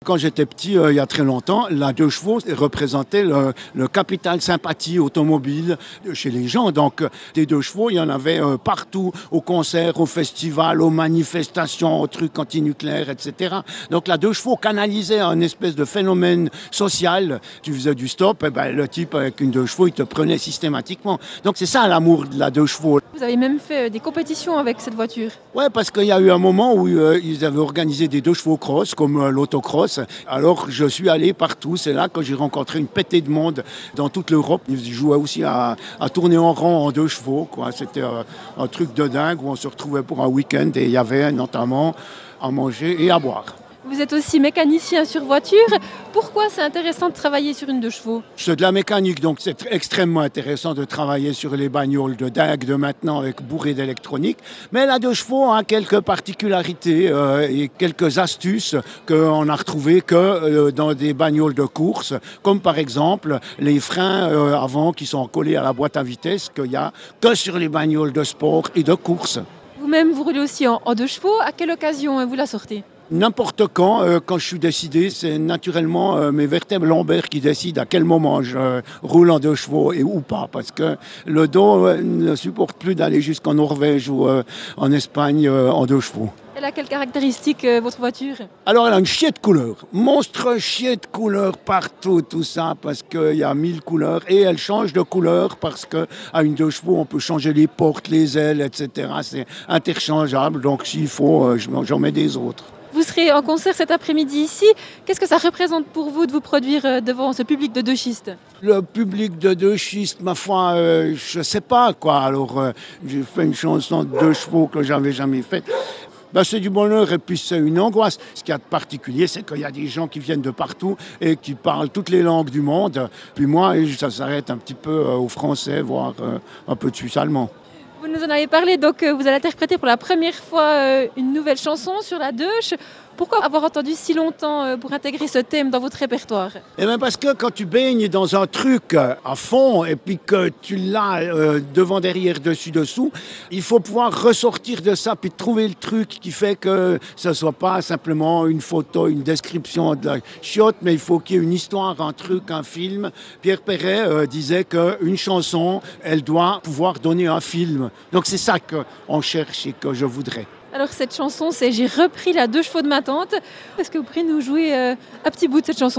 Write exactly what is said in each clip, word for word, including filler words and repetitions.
Quand j'étais petit, euh, il y a très longtemps, la deux chevaux représentait le, le capital sympathie automobile chez les gens. Donc, des deux chevaux, il y en avait euh, partout, aux concerts, aux festivals, aux manifestations, aux trucs antinucléaires, et cetera. Donc, la deux chevaux canalisait un espèce de phénomène social. Tu faisais du stop, et ben, le type avec une deux chevaux, il te prenait systématiquement. Donc, c'est ça l'amour de la deux chevaux. Vous avez même fait des compétitions avec cette voiture. Ouais, parce qu'il y a eu un moment où euh, ils avaient organisé des deux chevaux cross, comme euh, l'autocross. Alors, je suis allé partout. C'est là que j'ai rencontré une pétée de monde dans toute l'Europe. Ils jouaient aussi à, à tourner en rond en deux chevaux, quoi. C'était euh, un truc de dingue où on se retrouvait pour un week-end et il y avait notamment à manger et à boire. Vous êtes aussi mécanicien sur voiture. Pourquoi c'est intéressant de travailler sur une deux chevaux ? C'est de la mécanique, donc c'est extrêmement intéressant de travailler sur les bagnoles de dingue de maintenant avec bourrée d'électronique. Mais la deux chevaux a quelques particularités euh, et quelques astuces qu'on a retrouvées que euh, dans des bagnoles de course, comme par exemple les freins euh, avant qui sont collés à la boîte à vitesse qu'il n'y a que sur les bagnoles de sport et de course. Vous-même, vous roulez aussi en, en deux chevaux. À quelle occasion vous la sortez ? N'importe quand, euh, quand je suis décidé, c'est naturellement euh, mes vertèbres lombaires qui décident à quel moment je euh, roule en deux chevaux et ou pas, parce que le dos euh, ne supporte plus d'aller jusqu'en Norvège ou euh, en Espagne euh, en deux chevaux. Elle a quelles caractéristiques, euh, votre voiture ? Alors, elle a une chier de couleur, monstre chier de couleur partout, tout ça, parce qu'il y a mille couleurs, et elle change de couleur parce qu'à une deux chevaux, on peut changer les portes, les ailes, et cetera. C'est interchangeable, donc s'il faut, euh, j'en mets des autres. Vous serez en concert cet après-midi ici. Qu'est-ce que ça représente pour vous de vous produire devant ce public de deux schistes ? Le public de deux schistes, ma foi, euh, je ne sais pas quoi. Alors, euh, j'ai fait une chanson de deux chevaux que j'avais jamais faite. Ben, c'est du bonheur et puis c'est une angoisse. Ce qu'il y a de particulier, c'est qu'il y a des gens qui viennent de partout et qui parlent toutes les langues du monde. Puis moi, ça s'arrête un petit peu au français, voire un peu de suisse allemand. Vous nous en avez parlé, donc vous allez interpréter pour la première fois une nouvelle chanson sur la Deutsch. Pourquoi avoir attendu si longtemps pour intégrer ce thème dans votre répertoire ? Eh bien parce que quand tu baignes dans un truc à fond et puis que tu l'as euh, devant, derrière, dessus, dessous, il faut pouvoir ressortir de ça puis trouver le truc qui fait que ce ne soit pas simplement une photo, une description de la chiotte, mais il faut qu'il y ait une histoire, un truc, un film. Pierre Perret euh, disait qu'une chanson, elle doit pouvoir donner un film. Donc c'est ça qu'on cherche et que je voudrais. Alors cette chanson, c'est « J'ai repris la deux chevaux de ma tante ». Est-ce que vous pourriez nous jouer euh, un petit bout de cette chanson ?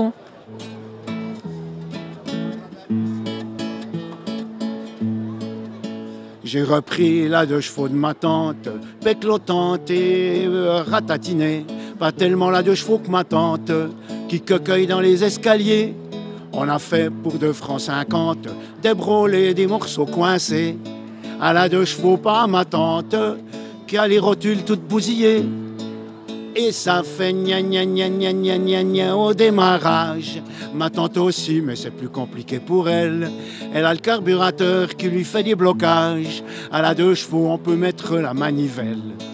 J'ai repris la deux chevaux de ma tante, péclotante et euh, ratatinée. Pas tellement la deux chevaux que ma tante, qui cocueille dans les escaliers. On a fait pour deux francs cinquante, des brôlés, des morceaux coincés. À la deux chevaux, pas ma tante, qui a les rotules toutes bousillées. Et ça fait gna gna gna gna gna gna gna au démarrage. Ma tante aussi, mais c'est plus compliqué pour elle. Elle a le carburateur qui lui fait des blocages. À la deux chevaux, on peut mettre la manivelle.